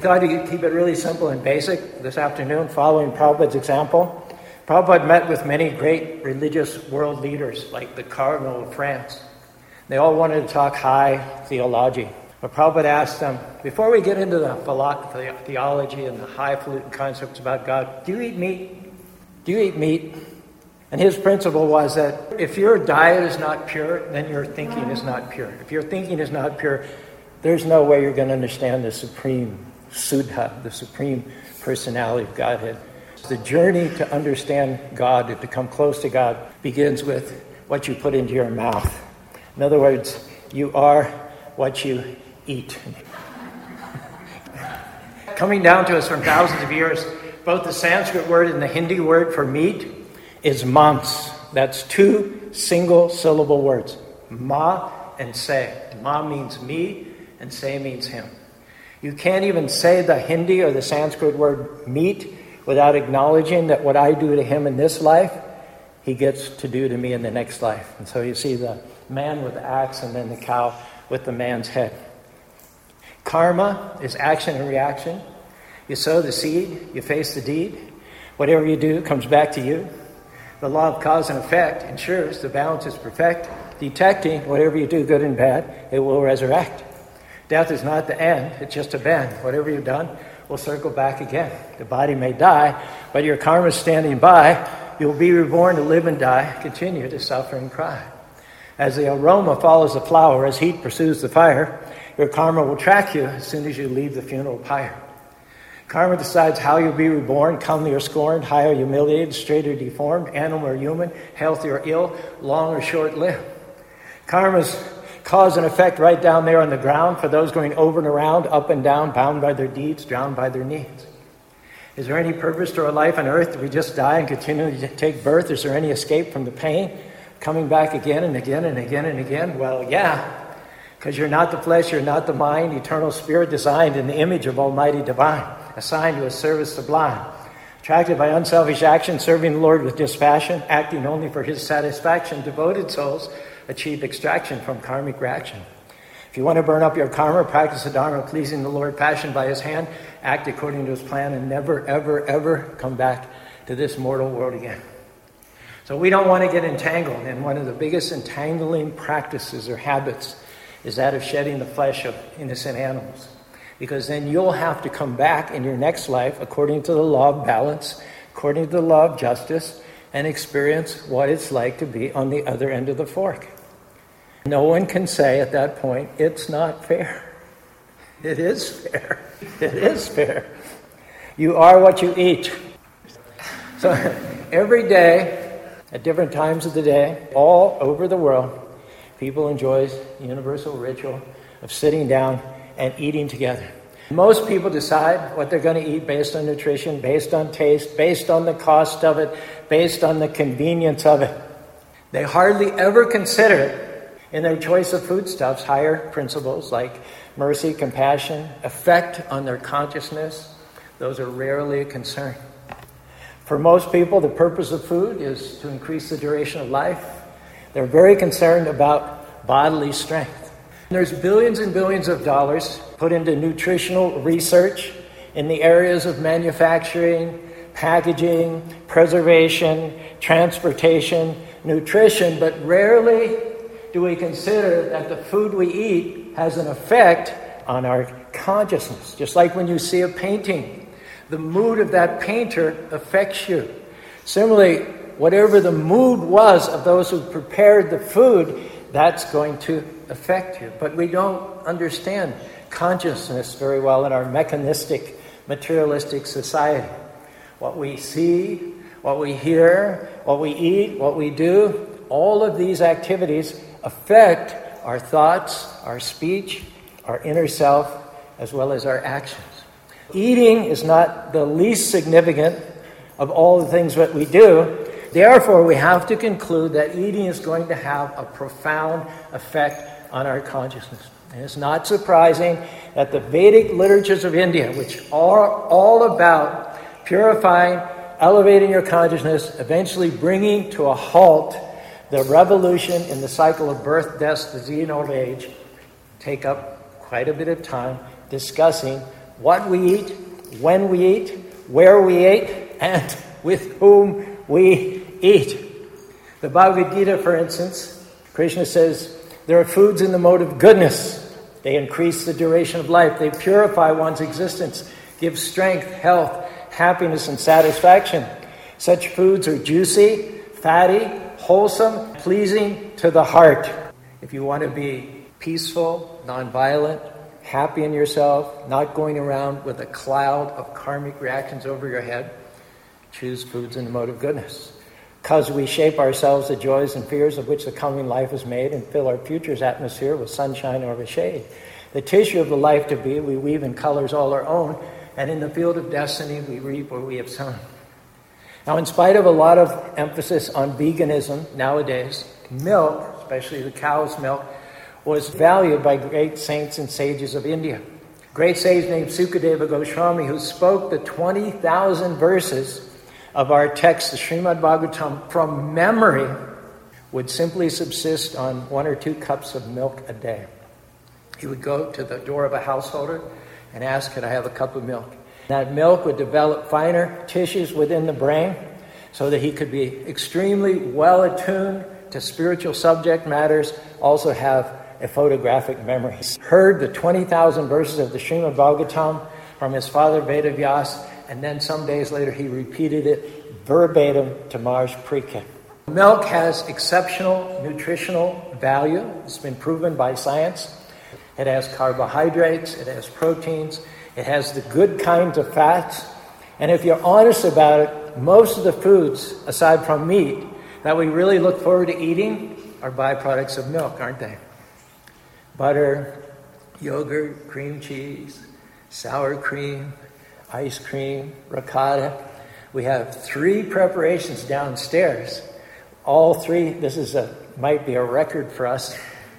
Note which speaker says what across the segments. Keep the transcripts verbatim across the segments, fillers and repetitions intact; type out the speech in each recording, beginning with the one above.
Speaker 1: thought he'd keep it really simple and basic this afternoon, following Prabhupada's example. Prabhupada met with many great religious world leaders, like the Cardinal of France. They all wanted to talk high theology. But Prabhupada asked them, before we get into the philo- theology and the highfalutin concepts about God, do you eat meat? Do you eat meat? And his principle was that if your diet is not pure, then your thinking is not pure. If your thinking is not pure, there's no way you're going to understand the supreme Suddha, the supreme personality of Godhead. The journey to understand God, to become close to God, begins with what you put into your mouth. In other words, you are what you eat. Coming down to us from thousands of years, both the Sanskrit word and the Hindi word for meat is mans. That's two single syllable words, ma and se. Ma means me and se means him. You can't even say the Hindi or the Sanskrit word meat without acknowledging that what I do to him in this life, he gets to do to me in the next life. And so you see the man with the axe and then the cow with the man's head. Karma is action and reaction. You sow the seed, you face the deed. Whatever you do comes back to you. The law of cause and effect ensures the balance is perfect. Detecting whatever you do, good and bad, it will resurrect. Death is not the end, it's just a bend. Whatever you've done will circle back again. The body may die, but your karma is standing by. You'll be reborn to live and die, continue to suffer and cry. As the aroma follows the flower, as heat pursues the fire, your karma will track you as soon as you leave the funeral pyre. Karma decides how you'll be reborn, comely or scorned, high or humiliated, straight or deformed, animal or human, healthy or ill, long or short-lived. Karma's cause and effect right down there on the ground for those going over and around, up and down, bound by their deeds, drowned by their needs. Is there any purpose to our life on earth? Do we just die and continue to take birth? Is there any escape from the pain? Coming back again and again and again and again? Well, yeah. Because you're not the flesh, you're not the mind, eternal spirit designed in the image of Almighty Divine, assigned to a service sublime, attracted by unselfish action, serving the Lord with dispassion, acting only for his satisfaction. Devoted souls achieve extraction from karmic reaction. If you want to burn up your karma, practice the Dharma, pleasing the Lord, fashioned by his hand, act according to his plan, and never, ever, ever come back to this mortal world again. So we don't want to get entangled, and one of the biggest entangling practices or habits is that of shedding the flesh of innocent animals. Because then you'll have to come back in your next life according to the law of balance, according to the law of justice, and experience what it's like to be on the other end of the fork. No one can say at that point, it's not fair. It is fair. It is fair. You are what you eat. So every day, at different times of the day, all over the world, people enjoy the universal ritual of sitting down and eating together. Most people decide what they're going to eat based on nutrition, based on taste, based on the cost of it, based on the convenience of it. They hardly ever consider in their choice of foodstuffs higher principles like mercy, compassion, effect on their consciousness. Those are rarely a concern. For most people, the purpose of food is to increase the duration of life. They're very concerned about bodily strength. There's billions and billions of dollars put into nutritional research in the areas of manufacturing, packaging, preservation, transportation, nutrition, but rarely do we consider that the food we eat has an effect on our consciousness. Just like when you see a painting, the mood of that painter affects you. Similarly, whatever the mood was of those who prepared the food, that's going to affect you. But we don't understand consciousness very well in our mechanistic, materialistic society. What we see, what we hear, what we eat, what we do, all of these activities affect our thoughts, our speech, our inner self, as well as our actions. Eating is not the least significant of all the things that we do. Therefore, we have to conclude that eating is going to have a profound effect on our consciousness. And it's not surprising that the Vedic literatures of India, which are all about purifying, elevating your consciousness, eventually bringing to a halt the revolution in the cycle of birth, death, disease, and old age, take up quite a bit of time discussing what we eat, when we eat, where we eat, and with whom we eat. The Bhagavad Gita, for instance, Krishna says, there are foods in the mode of goodness. They increase the duration of life. They purify one's existence, give strength, health, happiness, and satisfaction. Such foods are juicy, fatty, wholesome, pleasing to the heart. If you want to be peaceful, nonviolent, happy in yourself, not going around with a cloud of karmic reactions over your head, choose foods in the mode of goodness. Because we shape ourselves the joys and fears of which the coming life is made and fill our future's atmosphere with sunshine or with shade. The tissue of the life to be we weave in colors all our own, and in the field of destiny we reap where we have sown. Now, in spite of a lot of emphasis on veganism nowadays, milk, especially the cow's milk, was valued by great saints and sages of India. A great sage named Sukadeva Goswami, who spoke the twenty thousand verses of our text, the Srimad Bhagavatam, from memory, would simply subsist on one or two cups of milk a day. He would go to the door of a householder and ask, could I have a cup of milk? That milk would develop finer tissues within the brain so that he could be extremely well attuned to spiritual subject matters, also have a photographic memory. He heard the twenty thousand verses of the Srimad Bhagavatam from his father Vedavyas, and then some days later he repeated it verbatim to Mars Prekit. Milk has exceptional nutritional value. It's been proven by science. It has carbohydrates, it has proteins, it has the good kinds of fats. And if you're honest about it, most of the foods, aside from meat, that we really look forward to eating are byproducts of milk, aren't they? Butter, yogurt, cream cheese, sour cream, ice cream, ricotta. We have three preparations downstairs. All three, this is a might be a record for us.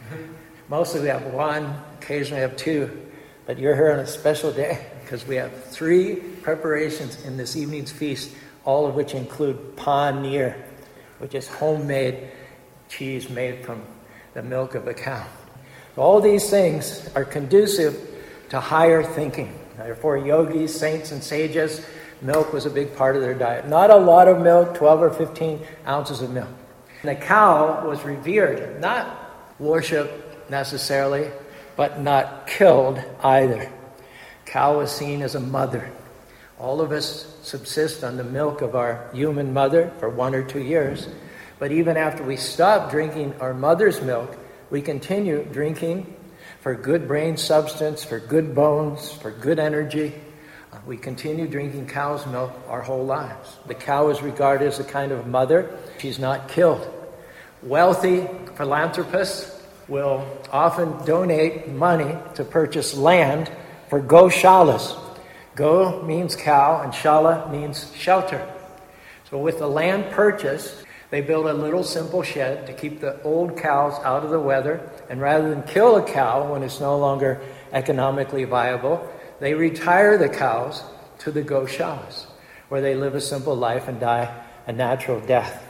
Speaker 1: Mostly we have one, occasionally we have two. But you're here on a special day because we have three preparations in this evening's feast, all of which include paneer, which is homemade cheese made from the milk of a cow. All these things are conducive to higher thinking. Therefore, yogis, saints, and sages, milk was a big part of their diet. Not a lot of milk, twelve or fifteen ounces of milk. And the cow was revered, not worshipped necessarily, but not killed either. Cow was seen as a mother. All of us subsist on the milk of our human mother for one or two years. But even after we stop drinking our mother's milk, we continue drinking for good brain substance, for good bones, for good energy. Uh, we continue drinking cow's milk our whole lives. The cow is regarded as a kind of mother. She's not killed. Wealthy philanthropists will often donate money to purchase land for goshalas. Go means cow, and shala means shelter. So with the land purchased, they build a little simple shed to keep the old cows out of the weather, and rather than kill a cow when it's no longer economically viable, they retire the cows to the goshalas, where they live a simple life and die a natural death.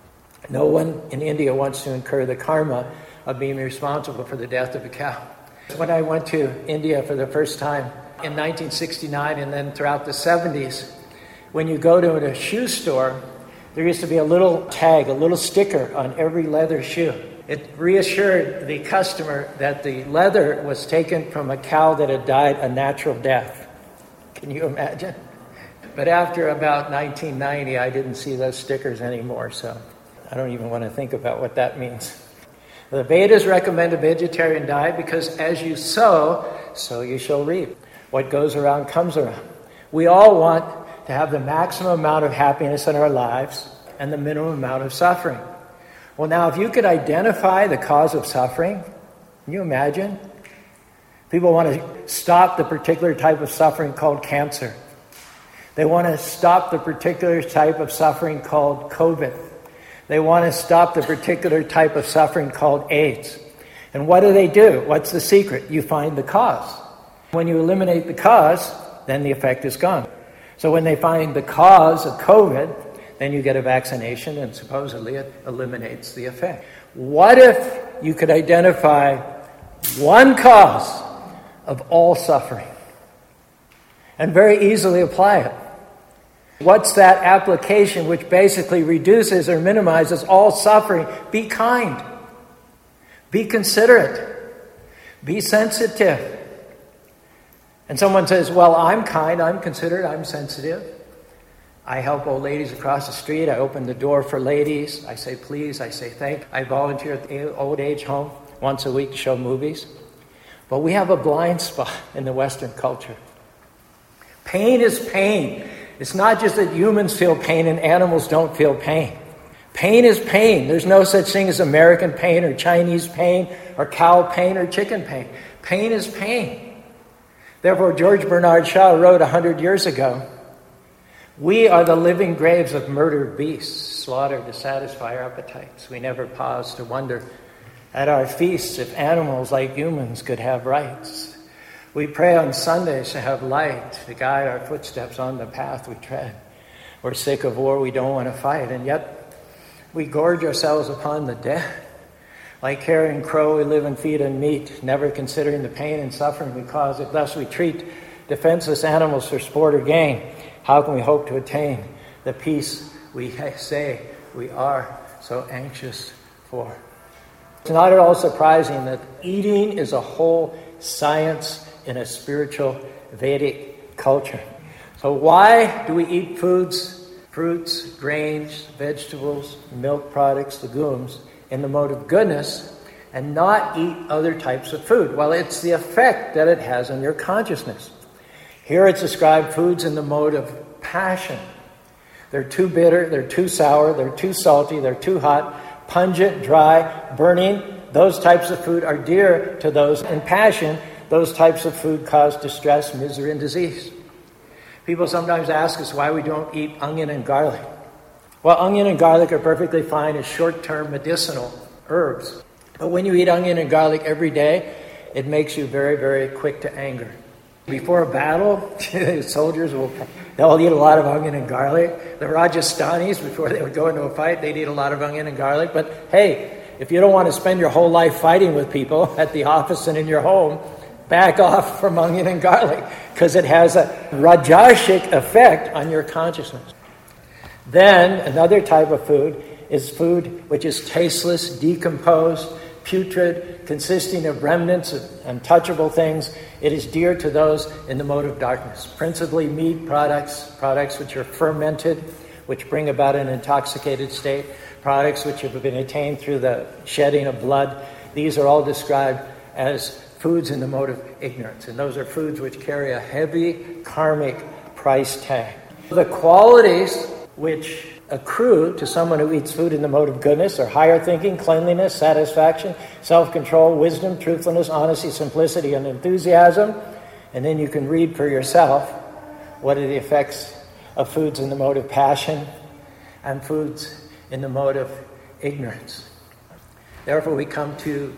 Speaker 1: No one in India wants to incur the karma of being responsible for the death of a cow. When I went to India for the first time in nineteen sixty-nine and then throughout the seventies, when you go to a shoe store, there used to be a little tag, a little sticker on every leather shoe. It reassured the customer that the leather was taken from a cow that had died a natural death. Can you imagine? But after about nineteen ninety, I didn't see those stickers anymore, so I don't even want to think about what that means. The Vedas recommend a vegetarian diet because as you sow, so you shall reap. What goes around comes around. We all want to have the maximum amount of happiness in our lives and the minimum amount of suffering. Well, now, if you could identify the cause of suffering, can you imagine? People want to stop the particular type of suffering called cancer. They want to stop the particular type of suffering called COVID. They want to stop the particular type of suffering called AIDS. And what do they do? What's the secret? You find the cause. When you eliminate the cause, then the effect is gone. So when they find the cause of COVID, then you get a vaccination and supposedly it eliminates the effect. What if you could identify one cause of all suffering? and very easily apply it. What's that application which basically reduces or minimizes all suffering? Be kind. Be considerate. Be sensitive. And someone says, well, I'm kind, I'm considerate, I'm sensitive. I help old ladies across the street. I open the door for ladies. I say please, I say thank. I volunteer at the old age home once a week to show movies. But we have a blind spot in the Western culture. Pain is pain. It's not just that humans feel pain and animals don't feel pain. Pain is pain. There's no such thing as American pain or Chinese pain or cow pain or chicken pain. Pain is pain. Therefore, George Bernard Shaw wrote a hundred years ago, we are the living graves of murdered beasts, slaughtered to satisfy our appetites. We never pause to wonder at our feasts if animals like humans could have rights. We pray on Sundays to have light, to guide our footsteps on the path we tread. We're sick of war, we don't want to fight, and yet we gorge ourselves upon the dead. Like carrion crow, we live and feed on meat, never considering the pain and suffering we cause. If thus we treat defenseless animals for sport or gain, how can we hope to attain the peace we say we are so anxious for? It's not at all surprising that eating is a whole science in a spiritual Vedic culture. So why do we eat foods, fruits, grains, vegetables, milk products, legumes in the mode of goodness and not eat other types of food? Well, it's the effect that it has on your consciousness. Here it's described foods in the mode of passion. They're too bitter, they're too sour, they're too salty, they're too hot, pungent, dry, burning. Those types of food are dear to those in passion. Those types of food cause distress, misery, and disease. People sometimes ask us why we don't eat onion and garlic. Well, onion and garlic are perfectly fine as short-term medicinal herbs. But when you eat onion and garlic every day, it makes you very, very quick to anger. Before a battle, soldiers will they'll eat a lot of onion and garlic. The Rajasthanis, before they would go into a fight, they'd eat a lot of onion and garlic. But hey, if you don't want to spend your whole life fighting with people at the office and in your home, back off from onion and garlic, because it has a rajasic effect on your consciousness. Then another type of food is food which is tasteless, decomposed, putrid, consisting of remnants of untouchable things. It is dear to those in the mode of darkness, principally meat products, products which are fermented, which bring about an intoxicated state, products which have been attained through the shedding of blood. These are all described as foods in the mode of ignorance, and those are foods which carry a heavy karmic price tag. The qualities which accrue to someone who eats food in the mode of goodness are higher thinking, cleanliness, satisfaction, self-control, wisdom, truthfulness, honesty, simplicity, and enthusiasm. And then you can read for yourself what are the effects of foods in the mode of passion and foods in the mode of ignorance. Therefore, we come to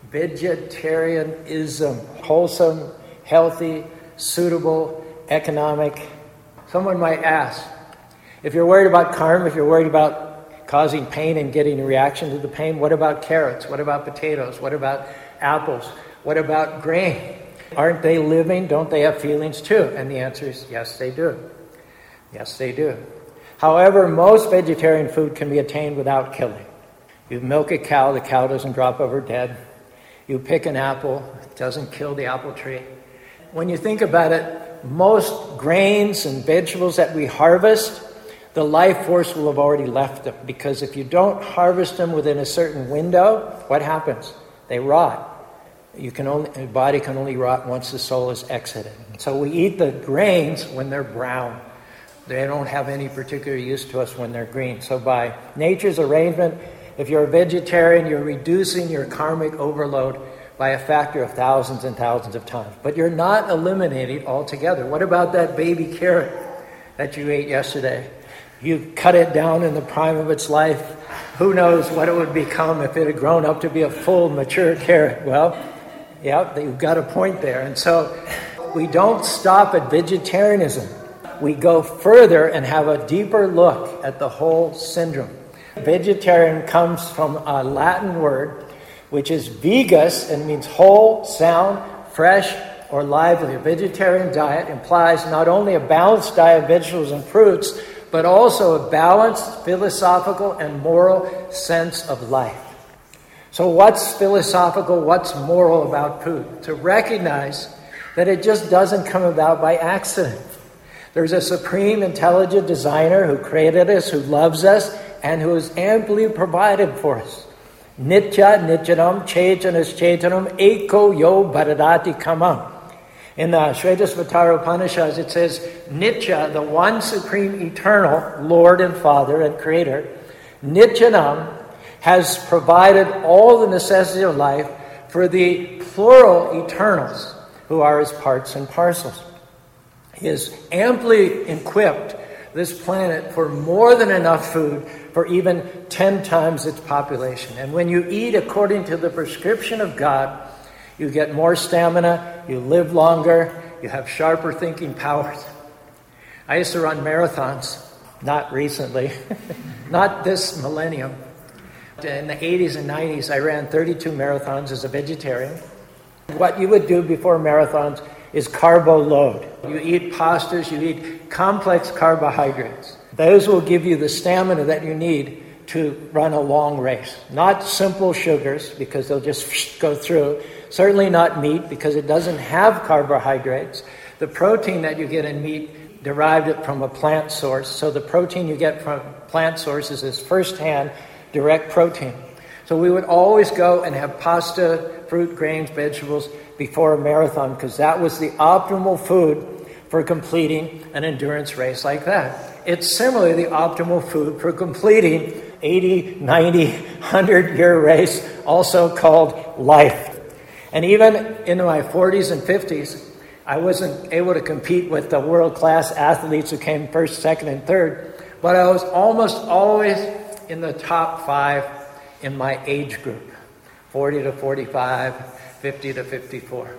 Speaker 1: vegetarianism, wholesome, healthy, suitable, economic. Someone might ask, if you're worried about karma, if you're worried about causing pain and getting a reaction to the pain, what about carrots? What about potatoes? What about apples? What about grain? Aren't they living? Don't they have feelings too? And the answer is yes, they do. Yes, they do. However, most vegetarian food can be attained without killing. You milk a cow, the cow doesn't drop over dead. You pick an apple, it doesn't kill the apple tree. When you think about it, most grains and vegetables that we harvest, the life force will have already left them. Because if you don't harvest them within a certain window, what happens? They rot. You can only, the body can only rot once the soul is exited. So we eat the grains when they're brown. They don't have any particular use to us when they're green. So by nature's arrangement, if you're a vegetarian, you're reducing your karmic overload by a factor of thousands and thousands of times. But you're not eliminating altogether. What about that baby carrot that you ate yesterday? You cut it down in the prime of its life. Who knows what it would become if it had grown up to be a full, mature carrot? Well, yeah, you've got a point there. And so we don't stop at vegetarianism. We go further and have a deeper look at the whole syndrome. Vegetarian comes from a Latin word, which is vegus, and means whole, sound, fresh, or lively. A vegetarian diet implies not only a balanced diet of vegetables and fruits, but also a balanced philosophical and moral sense of life. So what's philosophical, what's moral about food? To recognize that it just doesn't come about by accident. There's a supreme intelligent designer who created us, who loves us, and who has amply provided for us. Nitya nityanam chaitanas chaitanam eko yo bharadati kamam. In the Shvetashvatara Upanishads it says, Nitya, the one supreme eternal Lord and Father and Creator, Nityanam, has provided all the necessities of life for the plural eternals, who are his parts and parcels. He has amply equipped this planet for more than enough food for even ten times its population. And when you eat according to the prescription of God, you get more stamina, you live longer, you have sharper thinking powers. I used to run marathons, not recently, not this millennium. In the eighties and nineties, I ran thirty-two marathons as a vegetarian. What you would do before marathons is carbo load. You eat pastas, you eat complex carbohydrates. Those will give you the stamina that you need to run a long race. Not simple sugars, because they'll just go through. Certainly not meat, because it doesn't have carbohydrates. The protein that you get in meat derived it from a plant source. So the protein you get from plant sources is first-hand direct protein. So we would always go and have pasta, fruit, grains, vegetables before a marathon, because that was the optimal food for completing an endurance race like that. It's similarly the optimal food for completing eighty, ninety, one hundred year race, also called life. And even in my forties and fifties, I wasn't able to compete with the world-class athletes who came first, second, and third, but I was almost always in the top five in my age group, forty to forty-five, fifty to fifty-four.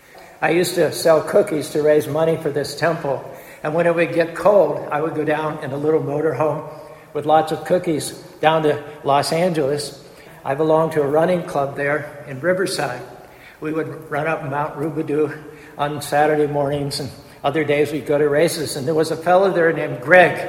Speaker 1: I used to sell cookies to raise money for this temple, and when it would get cold, I would go down in a little motorhome with lots of cookies down to Los Angeles. I belonged to a running club there in Riverside. We would run up Mount Rubidoux on Saturday mornings, and other days we'd go to races. And there was a fellow there named Greg.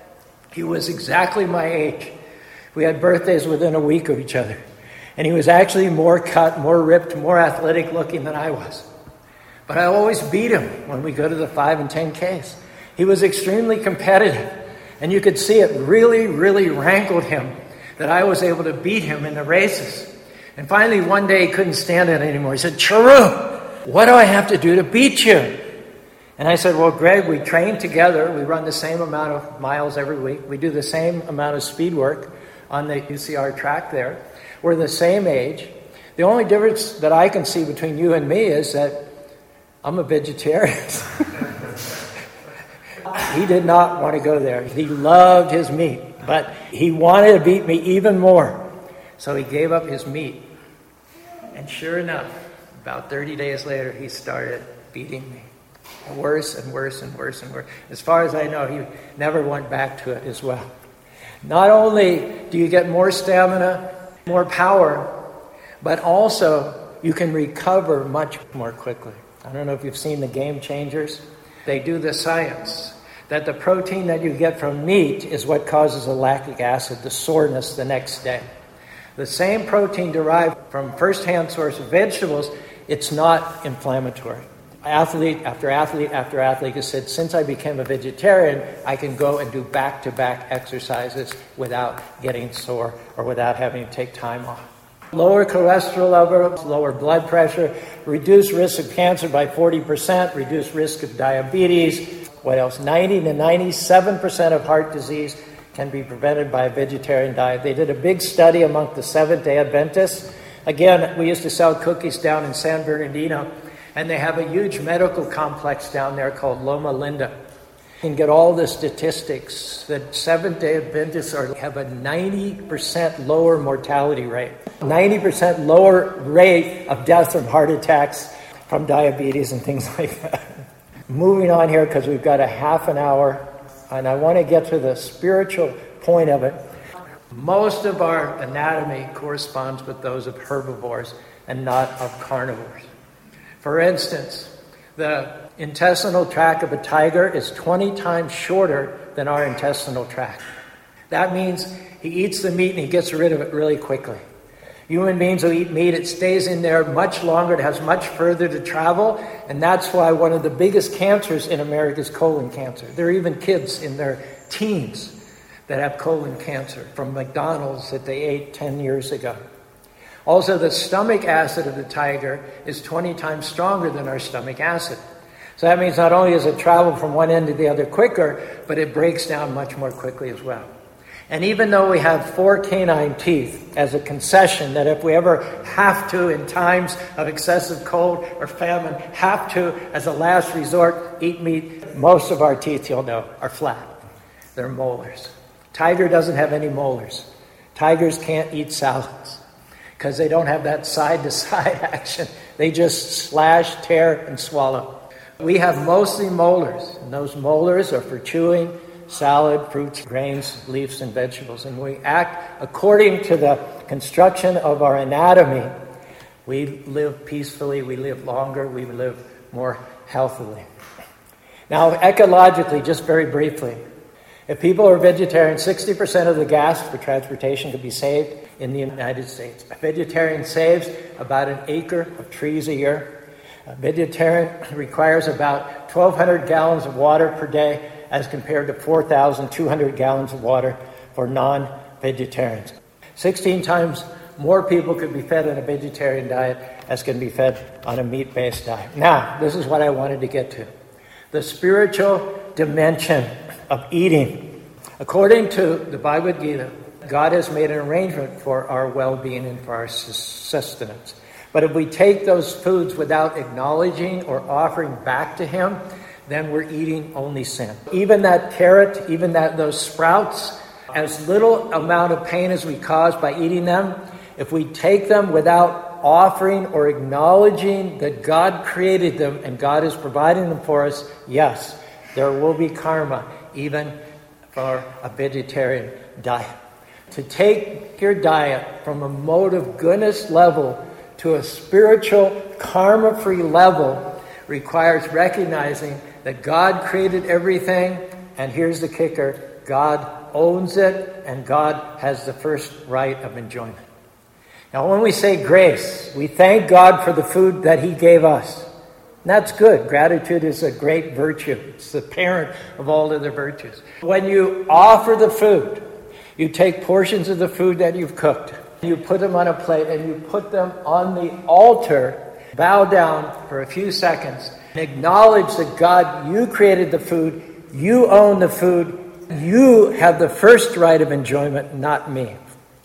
Speaker 1: He was exactly my age. We had birthdays within a week of each other. And he was actually more cut, more ripped, more athletic looking than I was. But I always beat him when we go to the five and ten Ks. He was extremely competitive. And you could see it really, really rankled him that I was able to beat him in the races. And finally, one day he couldn't stand it anymore. He said, Charu, what do I have to do to beat you? And I said, well, Greg, we train together. We run the same amount of miles every week. We do the same amount of speed work on the U C R track there. We're the same age. The only difference that I can see between you and me is that I'm a vegetarian. He did not want to go there. He loved his meat, but he wanted to beat me even more. So he gave up his meat. And sure enough, about thirty days later, he started beating me. Worse and worse and worse and worse. As far as I know, he never went back to it as well. Not only do you get more stamina, more power, but also you can recover much more quickly. I don't know if you've seen the Game Changers. They do the science that the protein that you get from meat is what causes the lactic acid, the soreness the next day. The same protein derived from first-hand source of vegetables, it's not inflammatory. Athlete after athlete after athlete has said, since I became a vegetarian, I can go and do back-to-back exercises without getting sore or without having to take time off. Lower cholesterol levels, lower blood pressure, reduce risk of cancer by forty percent, reduce risk of diabetes. What else? ninety to ninety-seven percent of heart disease can be prevented by a vegetarian diet. They did a big study among the Seventh-day Adventists. Again, we used to sell cookies down in San Bernardino, and they have a huge medical complex down there called Loma Linda. You can get all the statistics that Seventh-day Adventists are, have a ninety percent lower mortality rate, ninety percent lower rate of death from heart attacks, from diabetes and things like that. Moving on here, because we've got a half an hour, and I want to get to the spiritual point of it. Most of our anatomy corresponds with those of herbivores and not of carnivores. For instance, The intestinal tract of a tiger is twenty times shorter than our intestinal tract. That means he eats the meat and he gets rid of it really quickly. Human beings who eat meat, it stays in there much longer, it has much further to travel, and that's why one of the biggest cancers in America is colon cancer. There are even kids in their teens that have colon cancer from McDonald's that they ate ten years ago. Also, the stomach acid of the tiger is twenty times stronger than our stomach acid. So that means not only does it travel from one end to the other quicker, but it breaks down much more quickly as well. And even though we have four canine teeth as a concession that if we ever have to in times of excessive cold or famine, have to, as a last resort, eat meat, most of our teeth, you'll know, are flat. They're molars. Tiger doesn't have any molars. Tigers can't eat salads because they don't have that side-to-side action. They just slash, tear, and swallow. We have mostly molars, and those molars are for chewing salad, fruits, grains, leaves, and vegetables. And we act according to the construction of our anatomy. We live peacefully, we live longer, we live more healthily. Now, ecologically, just very briefly, if people are vegetarian, sixty percent of the gas for transportation could be saved in the United States. A vegetarian saves about an acre of trees a year. A vegetarian requires about twelve hundred gallons of water per day as compared to four thousand two hundred gallons of water for non-vegetarians. sixteen times more people could be fed on a vegetarian diet as can be fed on a meat-based diet. Now, this is what I wanted to get to. The spiritual dimension of eating. According to the Bhagavad Gita, God has made an arrangement for our well-being and for our sustenance. But if we take those foods without acknowledging or offering back to Him, then we're eating only sin. Even that carrot, even that those sprouts, as little amount of pain as we cause by eating them, if we take them without offering or acknowledging that God created them and God is providing them for us, yes, there will be karma, even for a vegetarian diet. To take your diet from a mode of goodness level to a spiritual karma-free level requires recognizing that God created everything, and here's the kicker, God owns it, and God has the first right of enjoyment. Now, when we say grace, we thank God for the food that He gave us. And that's good. Gratitude is a great virtue. It's the parent of all other virtues. When you offer the food, you take portions of the food that you've cooked, you put them on a plate, and you put them on the altar, bow down for a few seconds, and acknowledge that God, you created the food, you own the food, you have the first right of enjoyment, not me.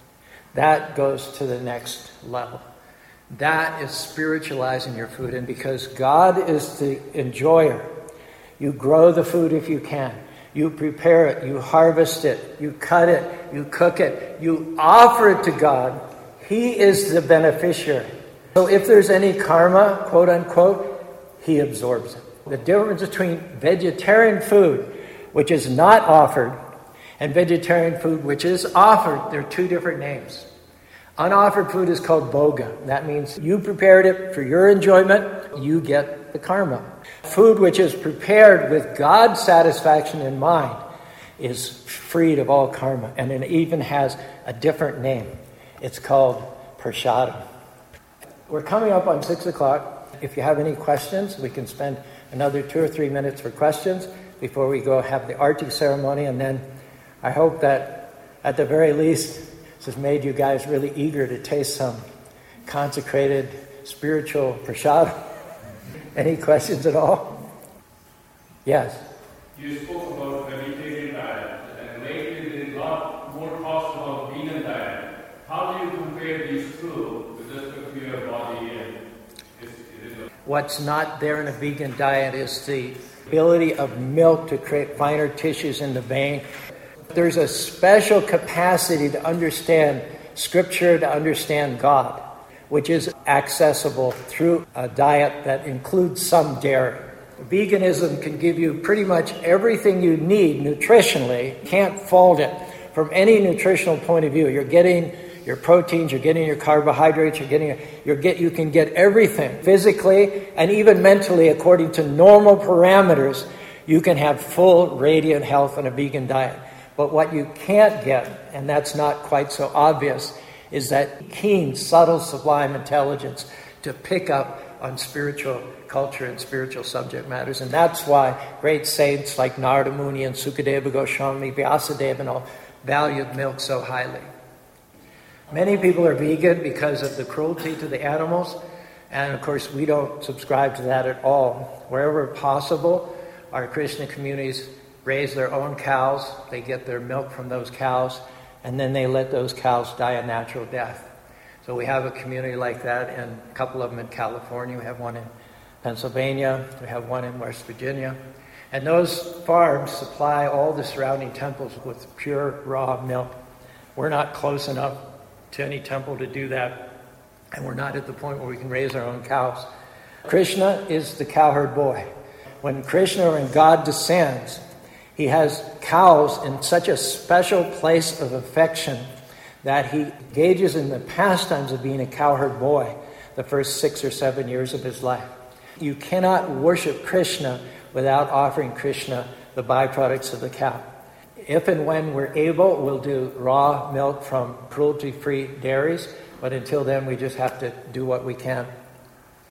Speaker 1: That goes to the next level. That is spiritualizing your food. And because God is the enjoyer, you grow the food if you can. You prepare it, you harvest it, you cut it, you cook it, you offer it to God. He is the beneficiary. So if there's any karma, quote unquote, He absorbs it. The difference between vegetarian food, which is not offered, and vegetarian food, which is offered, they're two different names. Unoffered food is called bhoga. That means you prepared it for your enjoyment, you get the karma. Food which is prepared with God's satisfaction in mind is freed of all karma, and it even has a different name. It's called prasadam. We're coming up on six o'clock. If you have any questions, we can spend another two or three minutes for questions before we go have the arti ceremony, and then I hope that at the very least this has made you guys really eager to taste some consecrated spiritual prasadam. Any questions at all? Yes?
Speaker 2: You spoke about vegetarian diet, and lately there is a lot more talks about vegan diet. How do you compare these two with respect to your body? And is, is it a...
Speaker 1: What's not there in a vegan diet is the ability of milk to create finer tissues in the vein. There's a special capacity to understand Scripture, to understand God, which is accessible through a diet that includes some dairy. Veganism can give you pretty much everything you need nutritionally. Can't fault it from any nutritional point of view. You're getting your proteins, you're getting your carbohydrates, you're getting you're get you can get everything physically and even mentally according to normal parameters. You can have full radiant health on a vegan diet. But what you can't get, and that's not quite so obvious, is that keen, subtle, sublime intelligence to pick up on spiritual culture and spiritual subject matters. And that's why great saints like Narada Muni and Sukadeva Goswami, Vyasadeva and all valued milk so highly. Many people are vegan because of the cruelty to the animals, and of course we don't subscribe to that at all. Wherever possible, our Krishna communities raise their own cows, they get their milk from those cows, and then they let those cows die a natural death. So we have a community like that, and a couple of them in California. We have one in Pennsylvania. We have one in West Virginia. And those farms supply all the surrounding temples with pure, raw milk. We're not close enough to any temple to do that, and we're not at the point where we can raise our own cows. Krishna is the cowherd boy. When Krishna, when God descends, he has cows in such a special place of affection that he engages in the pastimes of being a cowherd boy the first six or seven years of his life. You cannot worship Krishna without offering Krishna the byproducts of the cow. If and when we're able, we'll do raw milk from cruelty-free dairies, but until then we just have to do what we can.